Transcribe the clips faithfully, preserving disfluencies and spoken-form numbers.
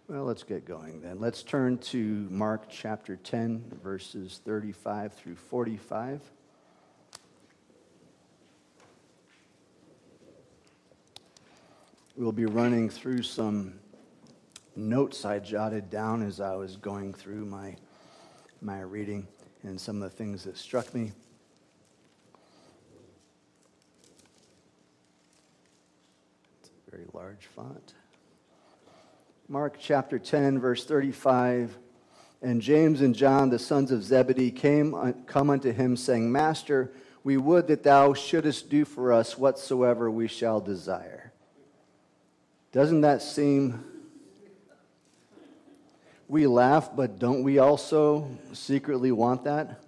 Well, let's get going then. Let's turn to Mark chapter ten, verses thirty-five through forty-five. We'll be running through some notes I jotted down as I was going through my, my reading and some of the things that struck me. It's a very large font. Mark chapter ten, verse thirty-five, and James and John, the sons of Zebedee, came come unto him, saying, Master, we would that thou shouldest do for us whatsoever we shall desire. Doesn't that seem... We laugh, but don't we also secretly want that?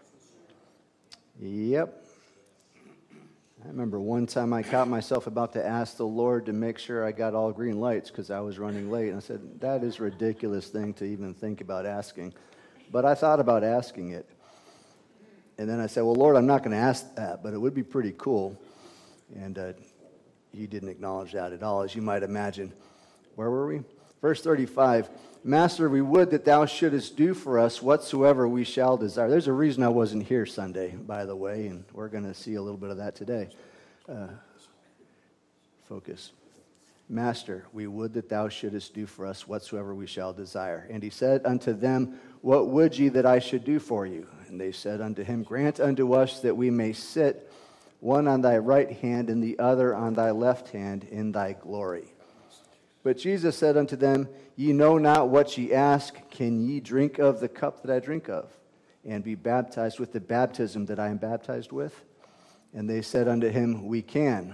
Yep. I remember one time I caught myself about to ask the Lord to make sure I got all green lights because I was running late. And I said, that is a ridiculous thing to even think about asking. But I thought about asking it. And then I said, well, Lord, I'm not going to ask that, but it would be pretty cool. And uh, he didn't acknowledge that at all, as you might imagine. Where were we? Verse thirty-five, Master, we would that thou shouldest do for us whatsoever we shall desire. There's a reason I wasn't here Sunday, by the way, and we're going to see a little bit of that today. Uh, focus. Master, we would that thou shouldest do for us whatsoever we shall desire. And he said unto them, What would ye that I should do for you? And they said unto him, Grant unto us that we may sit, one on thy right hand and the other on thy left hand in thy glory. But Jesus said unto them, Ye know not what ye ask. Can ye drink of the cup that I drink of, and be baptized with the baptism that I am baptized with? And they said unto him, We can.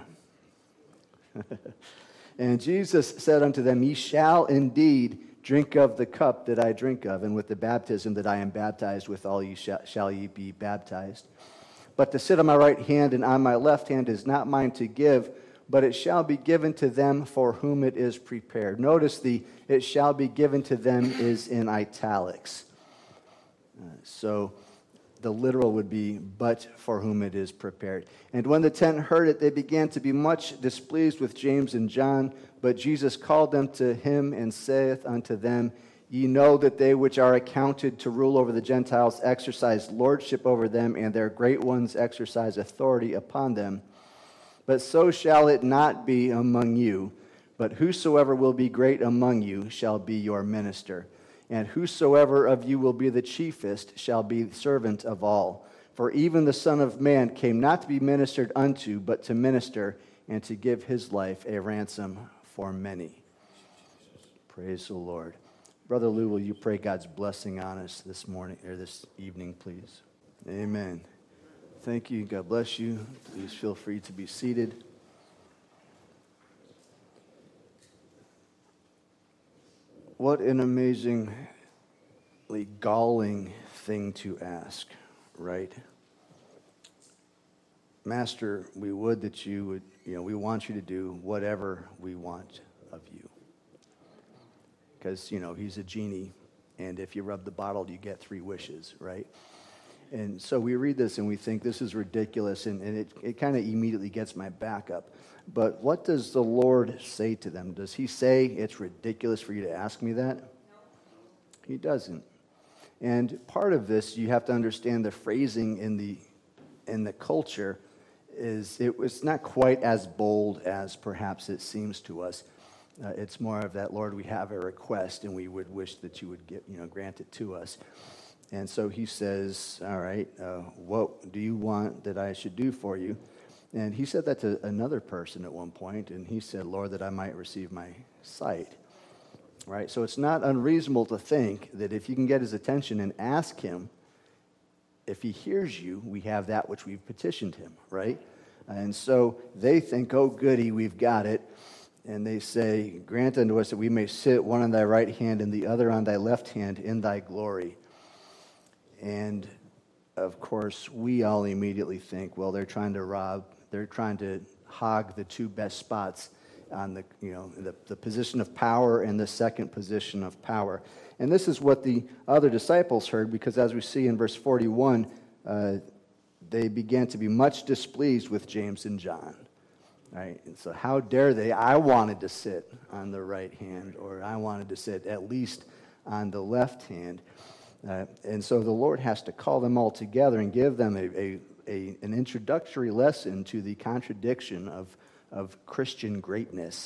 And Jesus said unto them, Ye shall indeed drink of the cup that I drink of, and with the baptism that I am baptized with, all ye shall, shall ye be baptized. But to sit on my right hand and on my left hand is not mine to give, but it shall be given to them for whom it is prepared. Notice the it shall be given to them is in italics. Uh, so the literal would be, but for whom it is prepared. And when the ten heard it, they began to be much displeased with James and John. But Jesus called them to him and saith unto them, Ye know that they which are accounted to rule over the Gentiles exercise lordship over them, and their great ones exercise authority upon them. But so shall it not be among you. But whosoever will be great among you shall be your minister. And whosoever of you will be the chiefest shall be servant of all. For even the Son of Man came not to be ministered unto, but to minister, and to give his life a ransom for many. Praise the Lord. Brother Lou, will you pray God's blessing on us this morning, or this evening, please? Amen. Thank you. God bless you. Please feel free to be seated. What an amazingly galling thing to ask, right? Master, we would that you would, you know, we want you to do whatever we want of you. Because, you know, he's a genie, and if you rub the bottle, you get three wishes, right? And so we read this and we think this is ridiculous, and, and it, it kind of immediately gets my back up. But what does the Lord say to them? Does he say it's ridiculous for you to ask me that? No. He doesn't. And part of this, you have to understand the phrasing in the in the culture is it was not quite as bold as perhaps it seems to us. Uh, it's more of that, Lord, we have a request and we would wish that you would get, you know, grant it to us. And so he says, all right, uh, what do you want that I should do for you? And he said that to another person at one point, and he said, Lord, that I might receive my sight. Right? So it's not unreasonable to think that if you can get his attention and ask him, if he hears you, we have that which we've petitioned him, right? And so they think, oh, goody, we've got it. And they say, grant unto us that we may sit one on thy right hand and the other on thy left hand in thy glory. And, of course, we all immediately think, well, they're trying to rob, they're trying to hog the two best spots on the, you know, the, the position of power and the second position of power. And this is what the other disciples heard, because as we see in verse forty-one, uh, they began to be much displeased with James and John. Right? And so how dare they? I wanted to sit on the right hand, or I wanted to sit at least on the left hand. Uh, and so the Lord has to call them all together and give them a, a, a an introductory lesson to the contradiction of, of Christian greatness.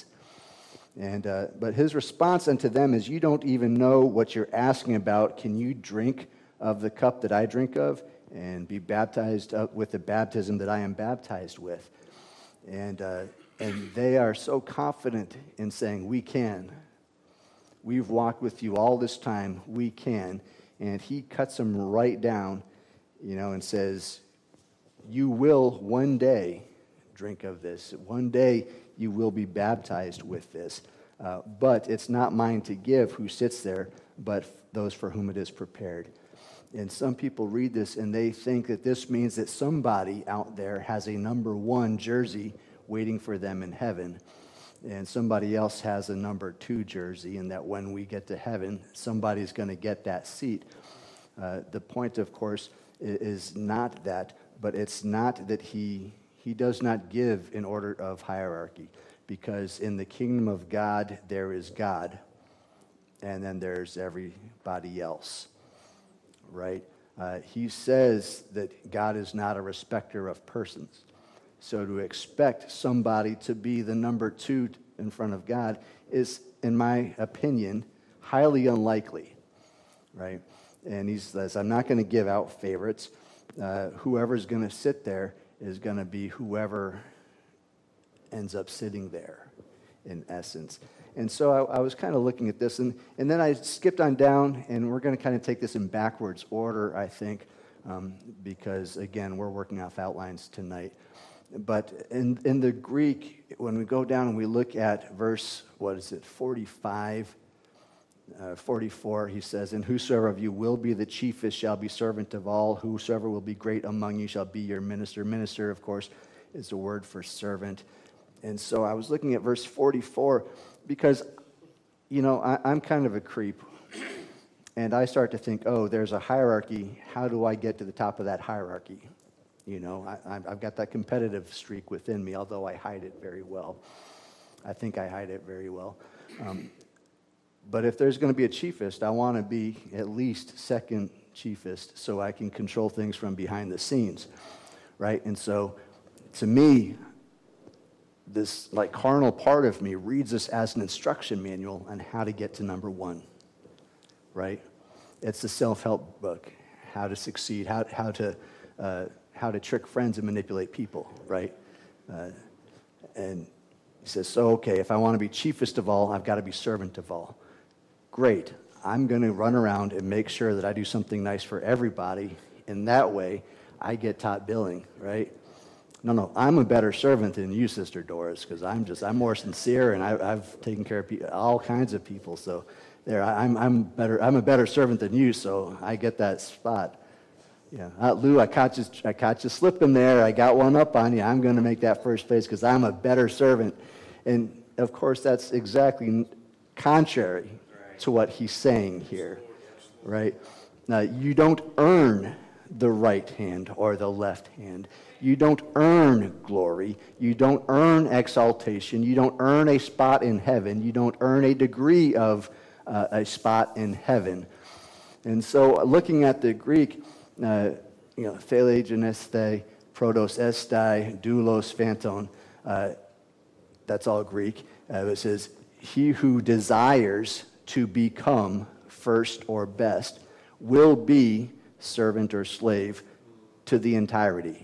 And uh, but his response unto them is, you don't even know what you're asking about. Can you drink of the cup that I drink of and be baptized with the baptism that I am baptized with? And uh, and they are so confident in saying, we can. We've walked with you all this time. We can. And he cuts them right down, you know, and says, you will one day drink of this. One day you will be baptized with this. Uh, but it's not mine to give who sits there, but those for whom it is prepared. And some people read this and they think that this means that somebody out there has a number one jersey waiting for them in heaven. And somebody else has a number two jersey, and that when we get to heaven, somebody's going to get that seat. Uh, the point, of course, is not that, but it's not that he he does not give in order of hierarchy, because in the kingdom of God, there is God, and then there's everybody else, right? Uh, he says that God is not a respecter of persons. So to expect somebody to be the number two in front of God is, in my opinion, highly unlikely, right? And he says, I'm not going to give out favorites. Uh, whoever's going to sit there is going to be whoever ends up sitting there, in essence. And so I, I was kind of looking at this, and, and then I skipped on down, and we're going to kind of take this in backwards order, I think, um, because, again, we're working off outlines tonight. But in, in the Greek, when we go down and we look at verse, what is it, forty-five, uh, forty-four, he says, and whosoever of you will be the chiefest shall be servant of all. Whosoever will be great among you shall be your minister. Minister, of course, is the word for servant. And so I was looking at verse forty-four because, you know, I, I'm kind of a creep. And I start to think, oh, there's a hierarchy. How do I get to the top of that hierarchy? You know, I, I've got that competitive streak within me, although I hide it very well. I think I hide it very well. Um, but if there's going to be a chiefest, I want to be at least second chiefest so I can control things from behind the scenes, right? And so, to me, this like carnal part of me reads this as an instruction manual on how to get to number one, right? It's the self-help book, how to succeed, how how to uh, how to trick friends and manipulate people, right? Uh, and he says, so, okay, if I want to be chiefest of all, I've got to be servant of all. Great. I'm going to run around and make sure that I do something nice for everybody, and that way I get top billing, right? No, no, I'm a better servant than you, Sister Doris, because I'm just, I'm more sincere, and I, I've taken care of pe- all kinds of people, so there, I'm, I'm better, I'm a better servant than you, so I get that spot. Yeah, uh, Lou, I caught you. I caught you slipping there. I got one up on you. I'm going to make that first place because I'm a better servant. And of course, that's exactly contrary to what he's saying here, right? Now, you don't earn the right hand or the left hand. You don't earn glory. You don't earn exaltation. You don't earn a spot in heaven. You don't earn a degree of uh, a spot in heaven. And so, looking at the Greek. Uh, you know, thele geneste, protos estai, doulos phanton. Uh, that's all Greek. Uh, it says, he who desires to become first or best will be servant or slave to the entirety.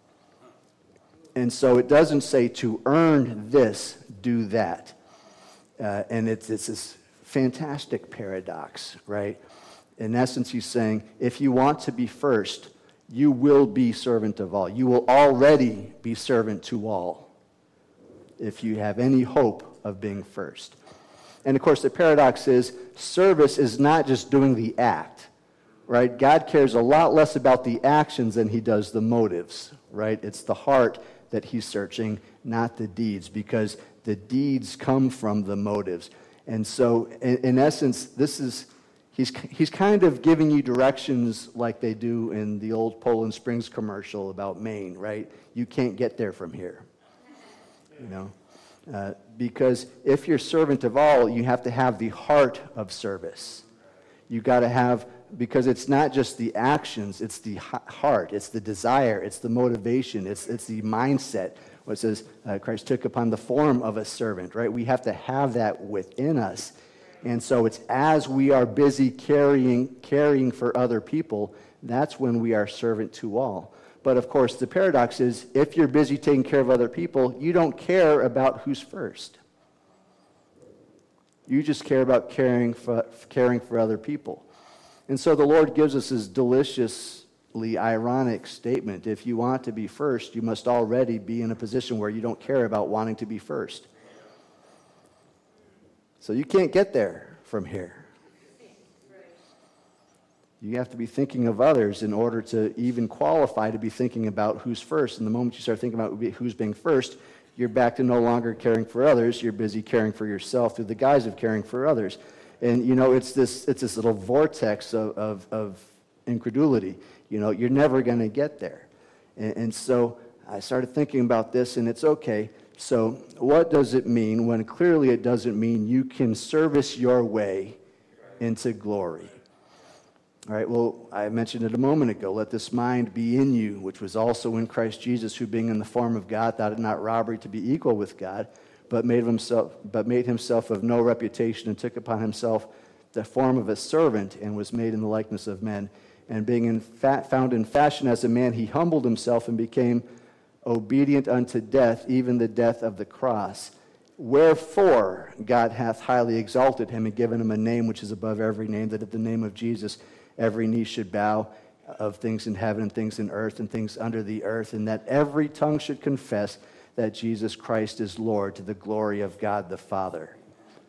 And so it doesn't say to earn this, do that. Uh, and it's, it's this fantastic paradox, right? In essence, he's saying, if you want to be first, you will be servant of all. You will already be servant to all if you have any hope of being first. And of course, the paradox is service is not just doing the act, right? God cares a lot less about the actions than he does the motives, right? It's the heart that he's searching, not the deeds, because the deeds come from the motives. And so, in, in essence, this is... He's he's kind of giving you directions like they do in the old Poland Springs commercial about Maine, right? You can't get there from here, you know. Uh, because if you're servant of all, you have to have the heart of service. You got to have, because it's not just the actions, it's the heart, it's the desire, it's the motivation, it's it's the mindset. What it says, uh, Christ took upon the form of a servant, right? We have to have that within us. And so it's as we are busy carrying caring for other people, that's when we are servant to all. But of course, the paradox is, if you're busy taking care of other people, you don't care about who's first. You just care about caring for, caring for other people. And so the Lord gives us this deliciously ironic statement. If you want to be first, you must already be in a position where you don't care about wanting to be first. So you can't get there from here. You have to be thinking of others in order to even qualify to be thinking about who's first. And the moment you start thinking about who's being first, you're back to no longer caring for others. You're busy caring for yourself through the guise of caring for others. And, you know, it's this it's this little vortex of, of, of incredulity. You know, you're never going to get there. And, and so I started thinking about this, and it's okay. So what does it mean when clearly it doesn't mean you can service your way into glory? All right, well, I mentioned it a moment ago. Let this mind be in you, which was also in Christ Jesus, who being in the form of God thought it not robbery to be equal with God, but made himself, but made himself of no reputation, and took upon himself the form of a servant, and was made in the likeness of men. And being in fa- found in fashion as a man, he humbled himself and became obedient unto death, even the death of the cross. Wherefore God hath highly exalted him, and given him a name which is above every name, that at the name of Jesus every knee should bow, of things in heaven and things in earth and things under the earth, and that every tongue should confess that Jesus Christ is Lord, to the glory of God the Father.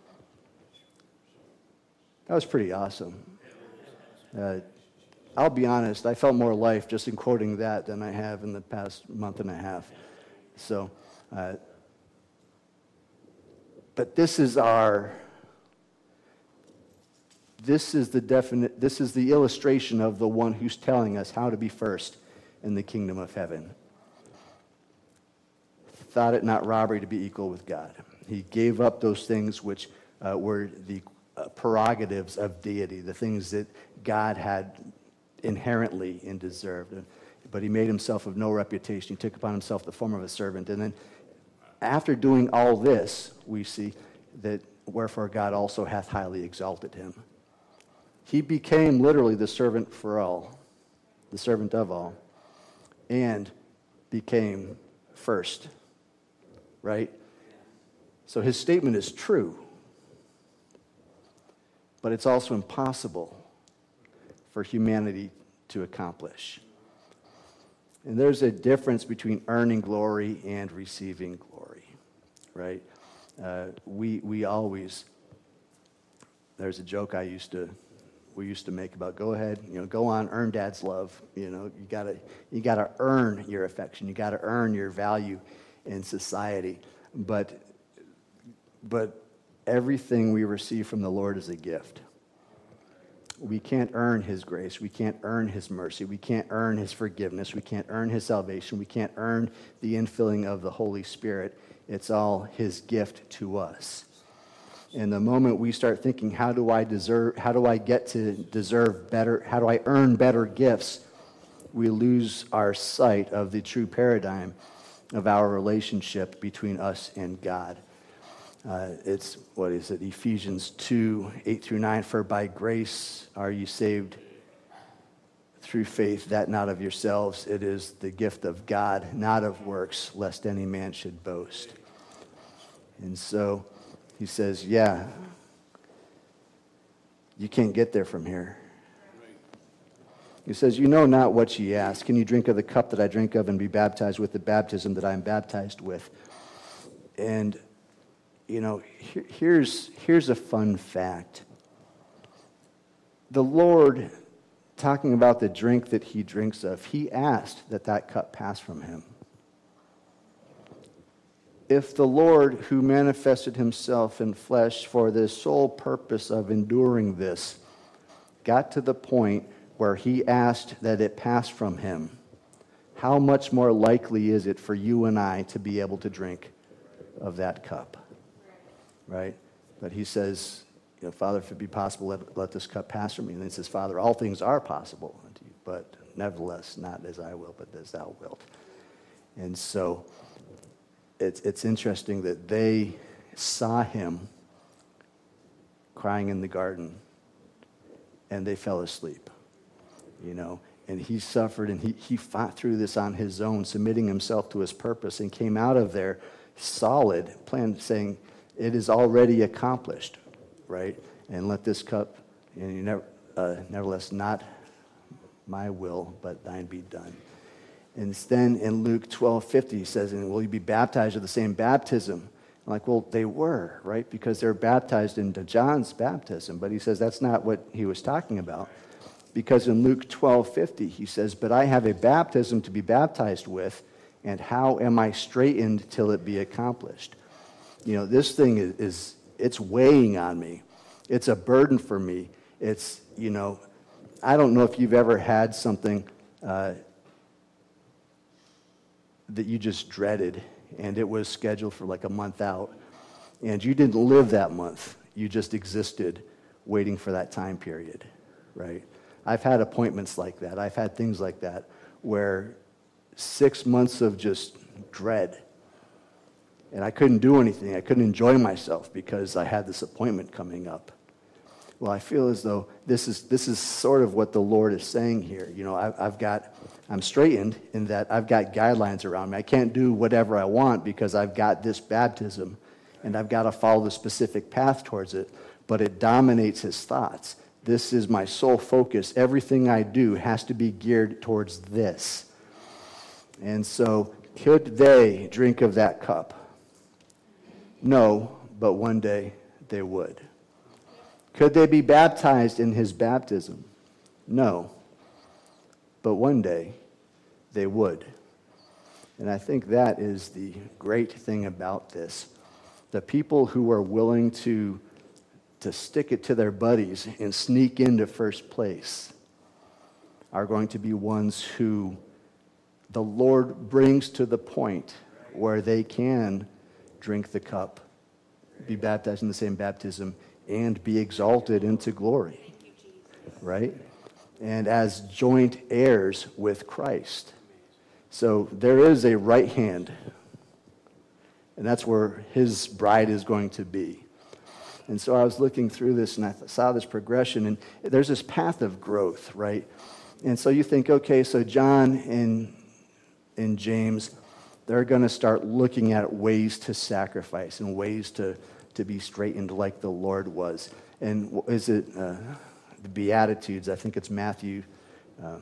That was pretty awesome. Uh, I'll be honest, I felt more life just in quoting that than I have in the past month and a half. So, uh, but this is our... This is the definite, this is the illustration of the one who's telling us how to be first in the kingdom of heaven. Thought it not robbery to be equal with God. He gave up those things which uh, were the uh, prerogatives of deity, the things that God had inherently and deserved. But he made himself of no reputation. He took upon himself the form of a servant. And then after doing all this, we see that wherefore God also hath highly exalted him. He became literally the servant for all, the servant of all, and became first, right? So his statement is true, but it's also impossible for humanity to accomplish. And there's a difference between earning glory and receiving glory, right? Uh, we we always, there's a joke I used to, we used to make about, go ahead, you know, go on, earn dad's love. You know, you gotta, you gotta earn your affection. You gotta earn your value in society. But, but everything we receive from the Lord is a gift. We can't earn his grace. We can't earn his mercy. We can't earn his forgiveness. We can't earn his salvation. We can't earn the infilling of the Holy Spirit. It's all his gift to us. And the moment we start thinking, how do I deserve, how do I get to deserve better, how do I earn better gifts, we lose our sight of the true paradigm of our relationship between us and God. Uh, it's, what is it, Ephesians two, eight through nine, for by grace are you saved through faith, that not of yourselves. It is the gift of God, not of works, lest any man should boast. And so he says, yeah, you can't get there from here. He says, you know not what ye ask. Can you drink of the cup that I drink of and be baptized with the baptism that I am baptized with? And, you know, here, here's, here's a fun fact. The Lord, talking about the drink that he drinks of, he asked that that cup pass from him. If the Lord, who manifested himself in flesh for the sole purpose of enduring this, got to the point where he asked that it pass from him, how much more likely is it for you and I to be able to drink of that cup, right? But he says, you know, Father, if it be possible, let, let this cup pass from me. And then he says, Father, all things are possible unto you, but nevertheless, not as I will, but as thou wilt. And so it's, it's interesting that they saw him crying in the garden, and they fell asleep, you know. And he suffered, and he, he fought through this on his own, submitting himself to his purpose, and came out of there solid, plan, saying, it is already accomplished, right? And let this cup, and you never, uh, nevertheless, not my will, but thine be done. And then in Luke twelve fifty, he says, and will you be baptized with the same baptism? I'm like, well, they were, right? Because they're baptized into John's baptism. But he says that's not what he was talking about. Because in Luke twelve fifty, he says, but I have a baptism to be baptized with, and how am I straitened till it be accomplished? You know, this thing is, is it's weighing on me. It's a burden for me. It's, you know, I don't know if you've ever had something uh, that you just dreaded, and it was scheduled for like a month out, and you didn't live that month. You just existed waiting for that time period, right? I've had appointments like that. I've had things like that where six months of just dread, and I couldn't do anything. I couldn't enjoy myself because I had this appointment coming up. Well, I feel as though this is this is sort of what the Lord is saying here. You know, I've, I've got, I'm straitened in that I've got guidelines around me. I can't do whatever I want because I've got this baptism, and I've got to follow the specific path towards it, but it dominates his thoughts. This is my sole focus. Everything I do has to be geared towards this. And so, could they drink of that cup? No, but one day they would. Could they be baptized in his baptism? No, but one day they would. And I think that is the great thing about this. The people who are willing to, to stick it to their buddies and sneak into first place are going to be ones who the Lord brings to the point where they can drink the cup, be baptized in the same baptism, and be exalted into glory, right? And as joint heirs with Christ. So there is a right hand, and that's where his bride is going to be. And so I was looking through this, and I saw this progression, and there's this path of growth, right? And so you think, okay, so John and, and James, they're going to start looking at ways to sacrifice and ways to to be straightened like the Lord was. And is it uh, the Beatitudes? I think it's Matthew. Uh,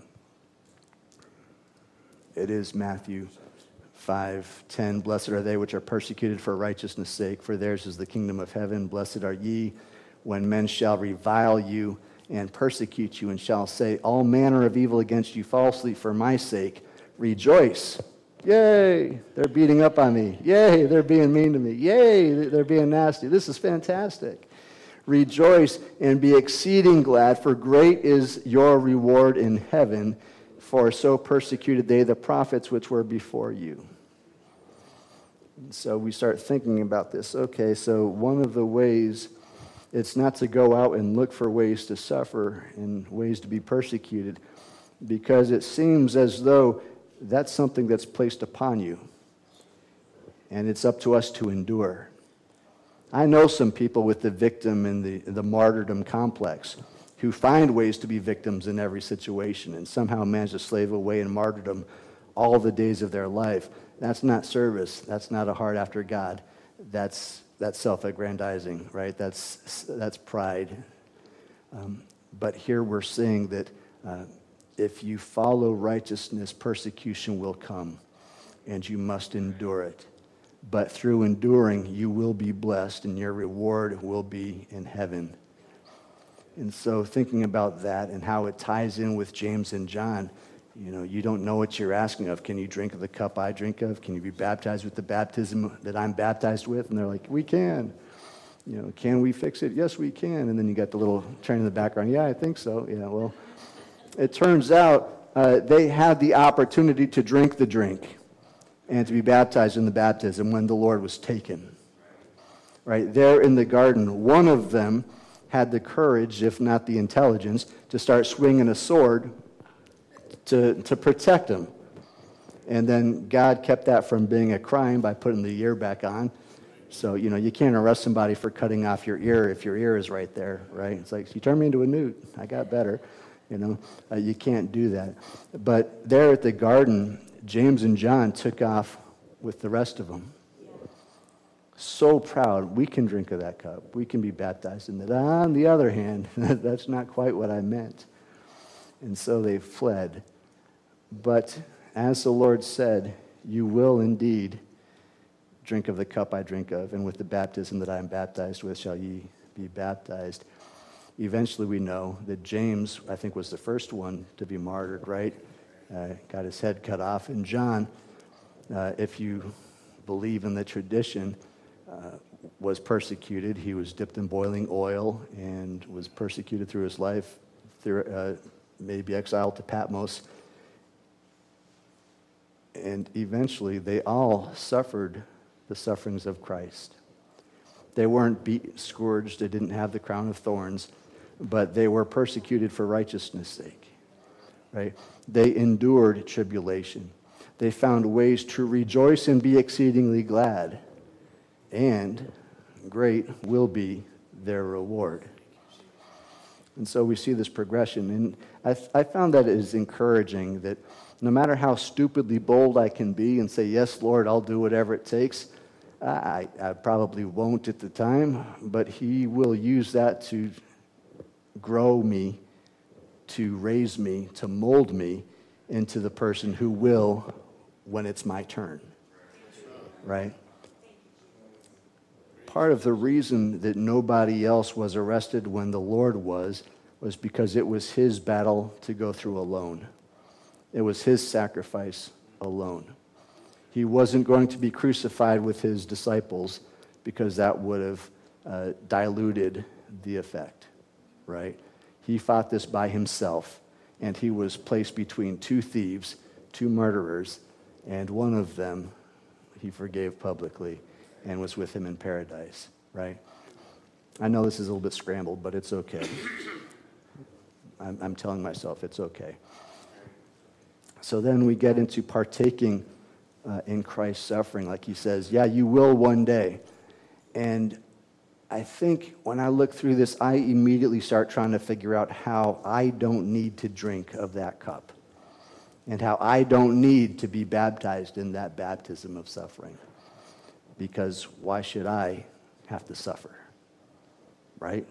it is Matthew five ten. Blessed are they which are persecuted for righteousness' sake, for theirs is the kingdom of heaven. Blessed are ye when men shall revile you and persecute you and shall say all manner of evil against you falsely for my sake. Rejoice. Yay, they're beating up on me. Yay, they're being mean to me. Yay, they're being nasty. This is fantastic. Rejoice and be exceeding glad, for great is your reward in heaven, for so persecuted they the prophets which were before you. And so we start thinking about this. Okay, so one of the ways, it's not to go out and look for ways to suffer and ways to be persecuted, because it seems as though that's something that's placed upon you, and it's up to us to endure. I know some people with the victim and the, the martyrdom complex who find ways to be victims in every situation and somehow manage to slave away in martyrdom all the days of their life. That's not service. That's not a heart after God. That's that's self-aggrandizing, right? That's that's pride. Um, but here we're saying that uh, if you follow righteousness, persecution will come, and you must endure it. But through enduring, you will be blessed, and your reward will be in heaven. And so thinking about that and how it ties in with James and John, you know, you don't know what you're asking of. Can you drink of the cup I drink of? Can you be baptized with the baptism that I'm baptized with? And they're like, we can. You know, can we fix it? Yes, we can. And then you got the little train in the background. Yeah, I think so. Yeah, well, it turns out uh, they had the opportunity to drink the drink. and to be baptized in the baptism when the Lord was taken. Right there in the garden, one of them had the courage, if not the intelligence, to start swinging a sword to, to protect him. And then God kept that from being a crime by putting the ear back on. So, you know, you can't arrest somebody for cutting off your ear if your ear is right there, right? It's like, you turned me into a newt. I got better. You know, uh, you can't do that. But there at the garden, James and John took off with the rest of them. So proud, we can drink of that cup. We can be baptized in that. On the other hand, that's not quite what I meant. And so they fled. But as the Lord said, you will indeed drink of the cup I drink of, and with the baptism that I am baptized with shall ye be baptized. Eventually we know that James, I think, was the first one to be martyred, right? Uh, got his head cut off. And John, uh, if you believe in the tradition, uh, was persecuted. He was dipped in boiling oil and was persecuted through his life, through, uh, maybe exiled to Patmos. And eventually they all suffered the sufferings of Christ. They weren't beat, scourged, they didn't have the crown of thorns, but they were persecuted for righteousness' sake, right? They endured tribulation. They found ways to rejoice and be exceedingly glad, and great will be their reward. And so we see this progression, and I, I found that it is encouraging that no matter how stupidly bold I can be and say, yes, Lord, I'll do whatever it takes, I, I probably won't at the time, but he will use that to grow me, to raise me, to mold me into the person who will when it's my turn, right? Part of the reason that nobody else was arrested when the Lord was, was because it was his battle to go through alone. It was his sacrifice alone. He wasn't going to be crucified with his disciples because that would have uh, diluted the effect, right? He fought this by himself, and he was placed between two thieves, two murderers, and one of them he forgave publicly and was with him in paradise, right? I know this is a little bit scrambled, but it's okay. I'm, I'm telling myself it's okay. So then we get into partaking uh, in Christ's suffering. Like he says, yeah, you will one day. And I think when I look through this, I immediately start trying to figure out how I don't need to drink of that cup and how I don't need to be baptized in that baptism of suffering. Because why should I have to suffer? Right?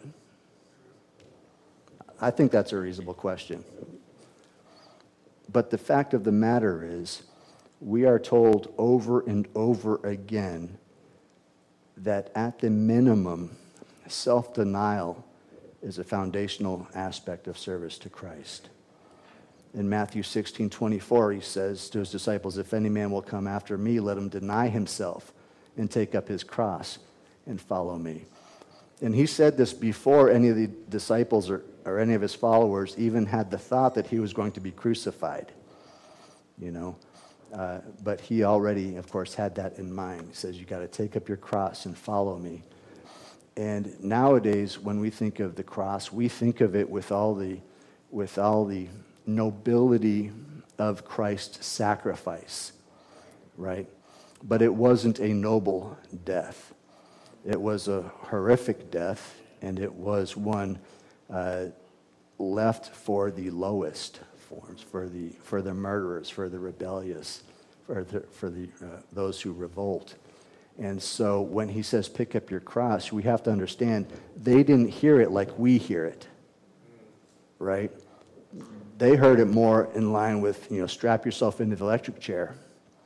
I think that's a reasonable question. But the fact of the matter is, we are told over and over again that at the minimum, self-denial is a foundational aspect of service to Christ. In Matthew sixteen twenty-four, he says to his disciples, if any man will come after me, let him deny himself and take up his cross and follow me. And he said this before any of the disciples or, or any of his followers even had the thought that he was going to be crucified, you know. Uh, but he already, of course, had that in mind. He says, you got to take up your cross and follow me. And nowadays, when we think of the cross, we think of it with all the, with all the nobility of Christ's sacrifice, right? But it wasn't a noble death. It was a horrific death, and it was one uh, left for the lowest forms, for the for the murderers, for the rebellious, for the, for the uh, those who revolt. And so when he says, pick up your cross, we have to understand they didn't hear it like we hear it, right? They heard it more in line with, you know, strap yourself into the electric chair,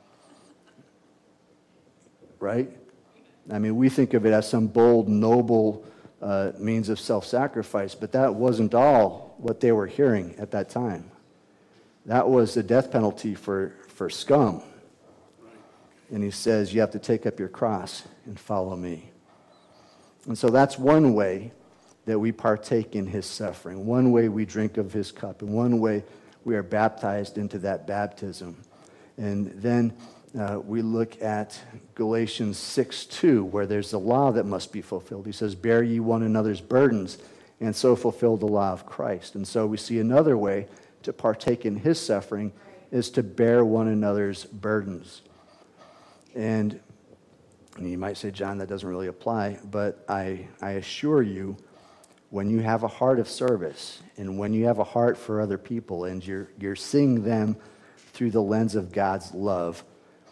right? I mean, we think of it as some bold, noble uh, means of self-sacrifice, but that wasn't all what they were hearing at that time. That was the death penalty for, for scum. And he says, you have to take up your cross and follow me. And so that's one way that we partake in his suffering. One way we drink of his cup. And one way we are baptized into that baptism. And then Uh, we look at Galatians six two, where there's a law that must be fulfilled. He says, bear ye one another's burdens, and so fulfill the law of Christ. And so we see another way to partake in his suffering is to bear one another's burdens. And you might say, John, that doesn't really apply, but I, I assure you, when you have a heart of service and when you have a heart for other people and you're, you're seeing them through the lens of God's love,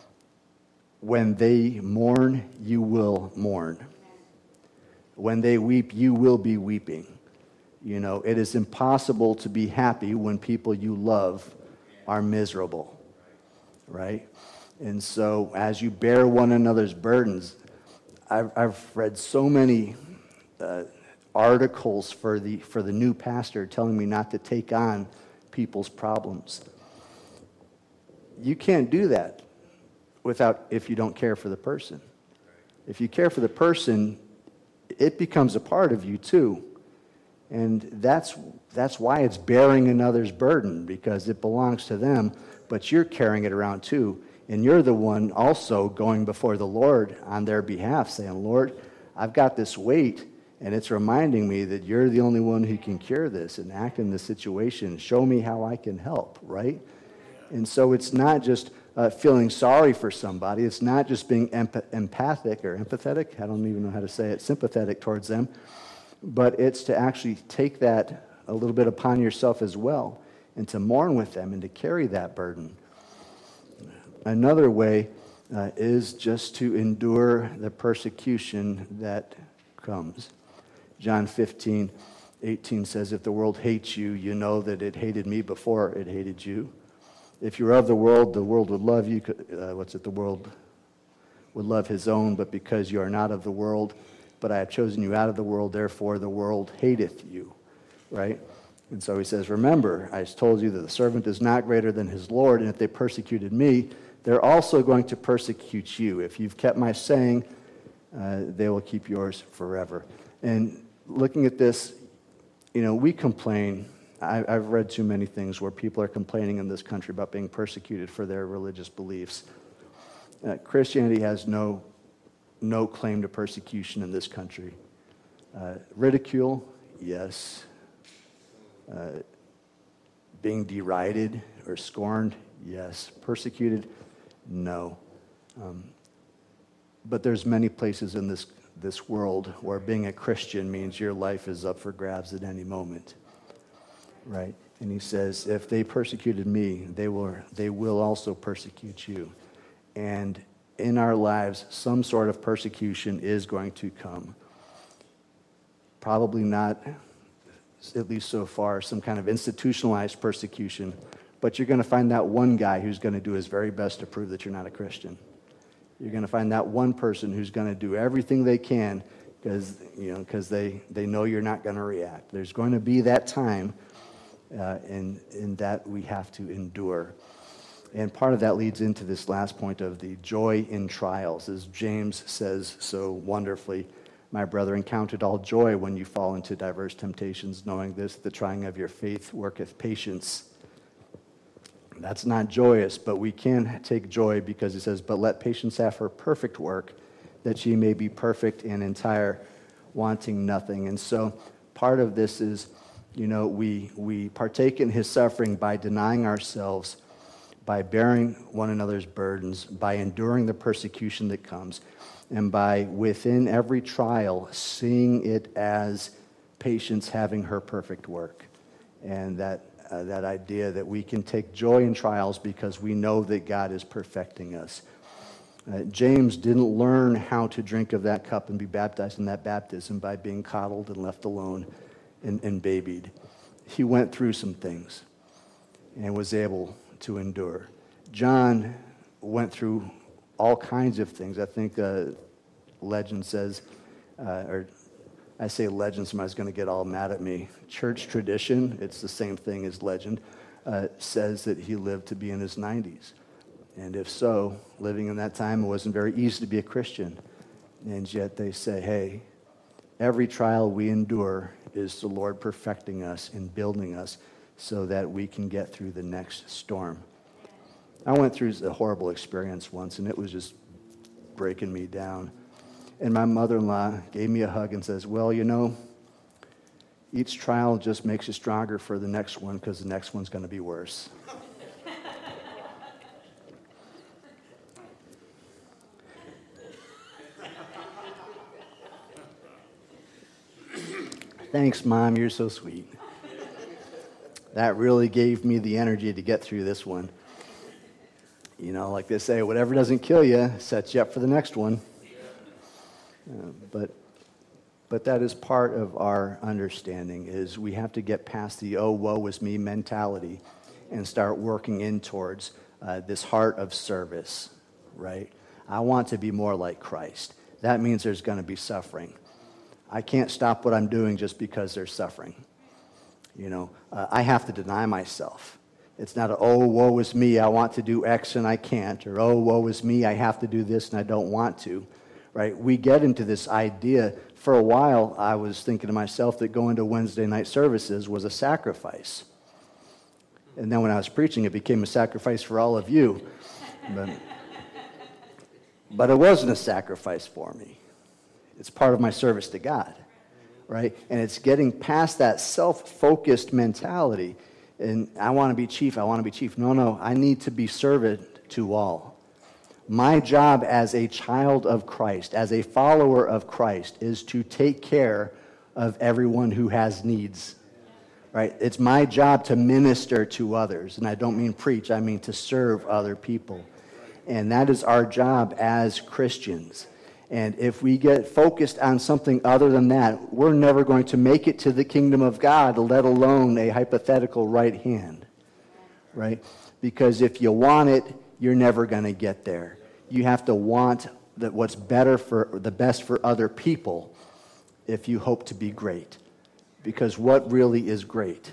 when they mourn, you will mourn. When they weep, you will be weeping. You know, it is impossible to be happy when people you love are miserable, right? And so as you bear one another's burdens, I've, I've read so many uh, articles for the, for the new pastor telling me not to take on people's problems. You can't do that without if you don't care for the person. If you care for the person, it becomes a part of you too. And that's that's why it's bearing another's burden, because it belongs to them, but you're carrying it around too. And you're the one also going before the Lord on their behalf, saying, Lord, I've got this weight, and it's reminding me that you're the only one who can cure this and act in this situation. Show me how I can help, right? And so it's not just uh, feeling sorry for somebody. It's not just being empath- empathic or empathetic. I don't even know how to say it, sympathetic towards them. But it's to actually take that a little bit upon yourself as well and to mourn with them and to carry that burden. Another way uh, is just to endure the persecution that comes. John fifteen eighteen says, if the world hates you, you know that it hated me before it hated you. If you're of the world, the world would love you. Uh, what's it? The world would love his own, but because you are not of the world, but I have chosen you out of the world, therefore the world hateth you, right? And so he says, remember, I told you that the servant is not greater than his Lord, and if they persecuted me, they're also going to persecute you. If you've kept my saying, uh, they will keep yours forever. And looking at this, you know, we complain. I, I've read too many things where people are complaining in this country about being persecuted for their religious beliefs. Uh, Christianity has no, no claim to persecution in this country. Uh, ridicule, yes. Uh, being derided or scorned, yes. Persecuted, no. Um, but there's many places in this this world where being a Christian means your life is up for grabs at any moment, right? And he says, if they persecuted me, they will they will also persecute you. And in our lives, some sort of persecution is going to come. Probably not, at least so far, some kind of institutionalized persecution, but you're going to find that one guy who's going to do his very best to prove that you're not a Christian. You're going to find that one person who's going to do everything they can because you know because they, they know you're not going to react. There's going to be that time, uh, and, and that we have to endure. And part of that leads into this last point of the joy in trials. As James says so wonderfully, my brethren, count it all joy when you fall into diverse temptations, knowing this, the trying of your faith worketh patience. That's not joyous, but we can take joy because it says, but let patience have her perfect work, that ye may be perfect and entire, wanting nothing. And so part of this is, you know, we, we partake in his suffering by denying ourselves, by bearing one another's burdens, by enduring the persecution that comes, and by, within every trial, seeing it as patience having her perfect work. And that Uh, that idea that we can take joy in trials because we know that God is perfecting us. Uh, James didn't learn how to drink of that cup and be baptized in that baptism by being coddled and left alone and, and babied. He went through some things and was able to endure. John went through all kinds of things. I think uh, legend says, uh, or I say legend, somebody's going to get all mad at me. Church tradition, it's the same thing as legend, uh, says that he lived to be in his nineties. And if so, living in that time, it wasn't very easy to be a Christian. And yet they say, hey, every trial we endure is the Lord perfecting us and building us so that we can get through the next storm. I went through a horrible experience once, and it was just breaking me down. And my mother-in-law gave me a hug and says, well, you know, each trial just makes you stronger for the next one because the next one's going to be worse. Thanks, Mom. You're so sweet. That really gave me the energy to get through this one. You know, like they say, whatever doesn't kill you sets you up for the next one. Uh, but but that is part of our understanding, is we have to get past the oh, woe is me mentality and start working in towards uh, this heart of service, right? I want to be more like Christ. That means there's going to be suffering. I can't stop what I'm doing just because there's suffering. You know, uh, I have to deny myself. It's not a, oh, woe is me, I want to do X and I can't, or oh, woe is me, I have to do this and I don't want to, right? We get into this idea. For a while, I was thinking to myself that going to Wednesday night services was a sacrifice. And then when I was preaching, it became a sacrifice for all of you. But, but it wasn't a sacrifice for me. It's part of my service to God, right? And it's getting past that self-focused mentality. And I want to be chief, I want to be chief. No, no, I need to be servant to all. My job as a child of Christ, as a follower of Christ, is to take care of everyone who has needs, right? It's my job to minister to others. And I don't mean preach, I mean to serve other people. And that is our job as Christians. And if we get focused on something other than that, we're never going to make it to the kingdom of God, let alone a hypothetical right hand, right? Because if you want it, you're never going to get there. You have to want that what's better for the best for other people if you hope to be great. Because what really is great?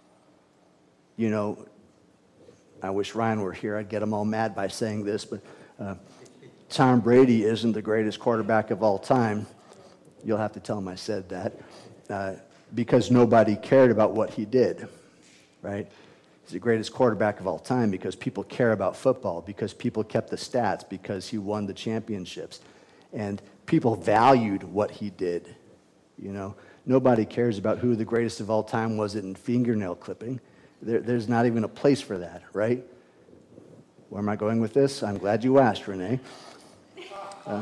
You know, I wish Ryan were here. I'd get him all mad by saying this, but uh, Tom Brady isn't the greatest quarterback of all time. You'll have to tell him I said that. Uh, because nobody cared about what he did, right? He's the greatest quarterback of all time because people care about football, because people kept the stats, because he won the championships. And people valued what he did, you know. Nobody cares about who the greatest of all time was in fingernail clipping. There, there's not even a place for that, right? Where am I going with this? I'm glad you asked, Renee. Uh,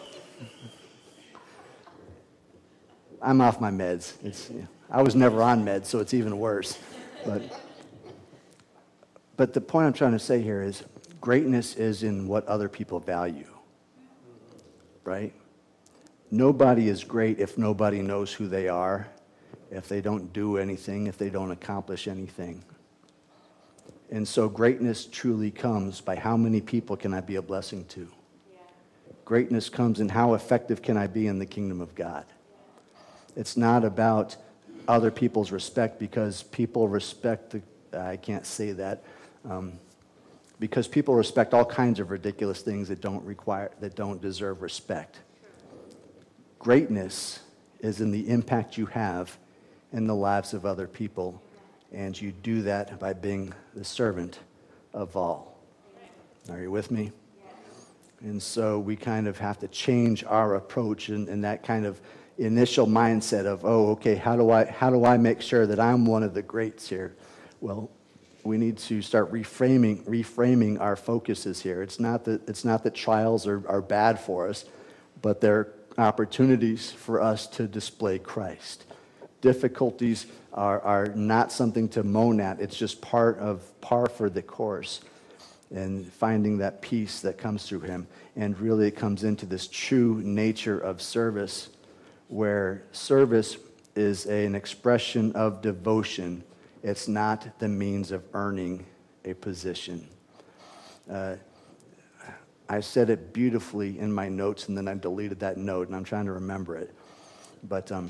I'm off my meds. It's, you know, I was never on meds, so it's even worse. But, but the point I'm trying to say here is greatness is in what other people value, right? Nobody is great if nobody knows who they are, if they don't do anything, if they don't accomplish anything. And so greatness truly comes by how many people can I be a blessing to. Greatness comes in how effective can I be in the kingdom of God. It's not about other people's respect, because people respect, the, I can't say that, um, because people respect all kinds of ridiculous things that don't require, that don't deserve respect. Greatness is in the impact you have in the lives of other people, and you do that by being the servant of all. Are you with me? And so we kind of have to change our approach and, and that kind of initial mindset of, oh, okay, how do I how do I make sure that I'm one of the greats here? Well, we need to start reframing reframing our focuses here. It's not that it's not that trials are, are bad for us, but they're opportunities for us to display Christ. Difficulties are, are not something to moan at. It's just part of par for the course. And finding that peace that comes through him. And really it comes into this true nature of service, where service is a, an expression of devotion. It's not the means of earning a position. Uh, I said it beautifully in my notes, and then I deleted that note, and I'm trying to remember it. But um,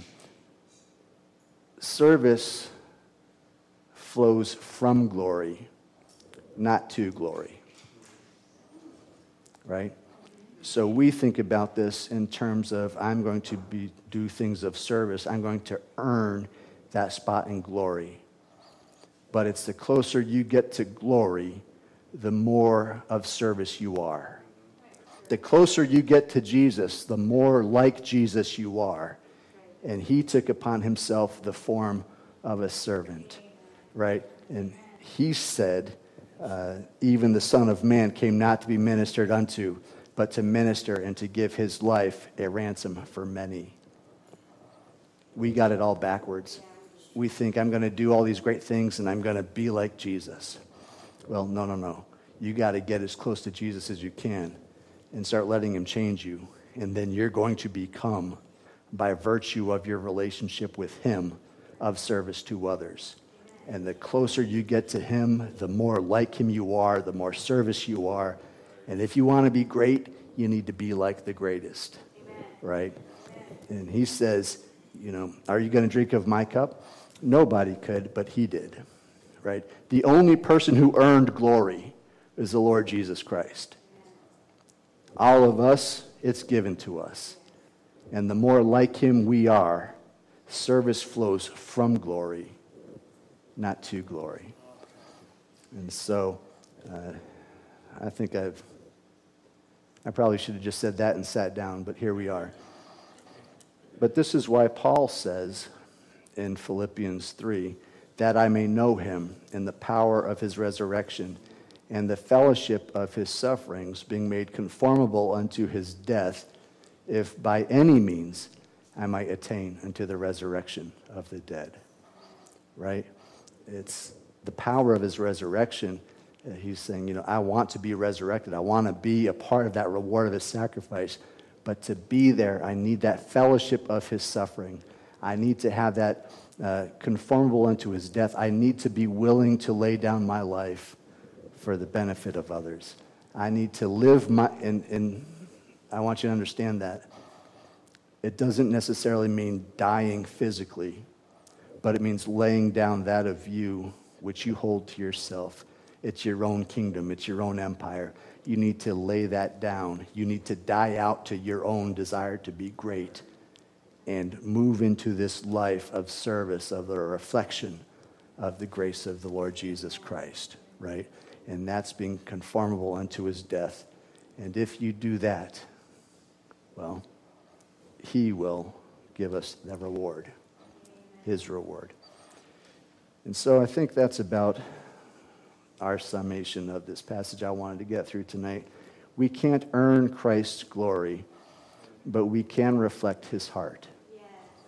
service flows from glory, not to glory, right? So we think about this in terms of, I'm going to be do things of service. I'm going to earn that spot in glory. But it's the closer you get to glory, the more of service you are. The closer you get to Jesus, the more like Jesus you are. And he took upon himself the form of a servant, right? And he said, uh, even the Son of Man came not to be ministered unto, but to minister and to give his life a ransom for many. We got it all backwards. We think I'm going to do all these great things and I'm going to be like Jesus. Well, no, no, no. You got to get as close to Jesus as you can and start letting him change you. And then you're going to become, by virtue of your relationship with him, of service to others. And the closer you get to him, the more like him you are, the more service you are. And if you want to be great, you need to be like the greatest. Amen. Right? Amen. And he says, you know, are you going to drink of my cup? Nobody could, but he did. Right? The only person who earned glory is the Lord Jesus Christ. All of us, it's given to us. And the more like him we are, service flows from glory, not to glory. And so, uh, I think I've, I probably should have just said that and sat down, but here we are. But this is why Paul says in Philippians three, that I may know him in the power of his resurrection and the fellowship of his sufferings, being made conformable unto his death, if by any means I might attain unto the resurrection of the dead. Right? It's the power of his resurrection. Uh, he's saying, you know, I want to be resurrected. I want to be a part of that reward of his sacrifice. But to be there, I need that fellowship of his suffering. I need to have that uh, conformable unto his death. I need to be willing to lay down my life for the benefit of others. I need to live my, and, and I want you to understand that. It doesn't necessarily mean dying physically, but it means laying down that of you which you hold to yourself. It's your own kingdom. It's your own empire. You need to lay that down. You need to die out to your own desire to be great and move into this life of service, of the reflection of the grace of the Lord Jesus Christ, right? And that's being conformable unto his death. And if you do that, well, he will give us the reward, his reward. And so I think that's about our summation of this passage I wanted to get through tonight. We can't earn Christ's glory, but we can reflect his heart. Yes.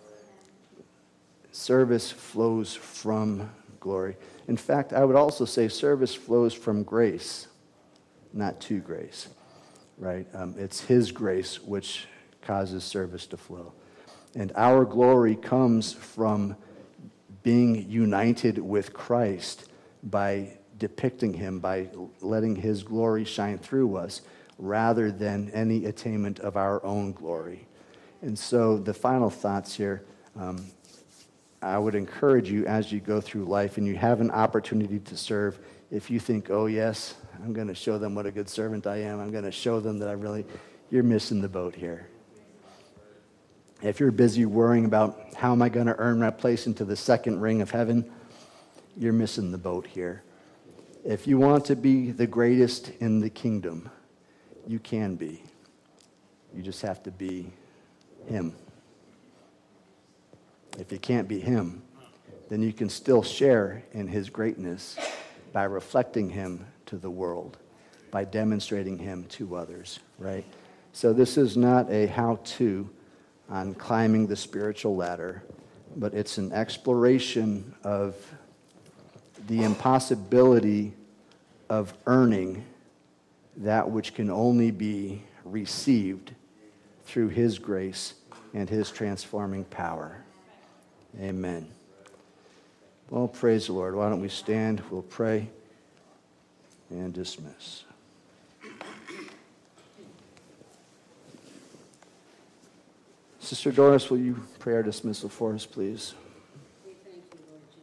Service flows from glory. In fact, I would also say service flows from grace, not to grace, right? Um, it's his grace which causes service to flow. And our glory comes from being united with Christ by depicting him, by letting his glory shine through us, rather than any attainment of our own glory. And so the final thoughts here, um, I would encourage you as you go through life and you have an opportunity to serve, if you think, oh yes, I'm going to show them what a good servant I am, I'm going to show them that I really, you're missing the boat here. If you're busy worrying about how am I going to earn my place into the second ring of heaven, you're missing the boat here. If you want to be the greatest in the kingdom, you can be. You just have to be him. If you can't be him, then you can still share in his greatness by reflecting him to the world, by demonstrating him to others, right? So this is not a how-to on climbing the spiritual ladder, but it's an exploration of the impossibility of earning that which can only be received through his grace and his transforming power. Amen. Well, praise the Lord. Why don't we stand? We'll pray and dismiss. Sister Doris, will you pray our dismissal for us, please?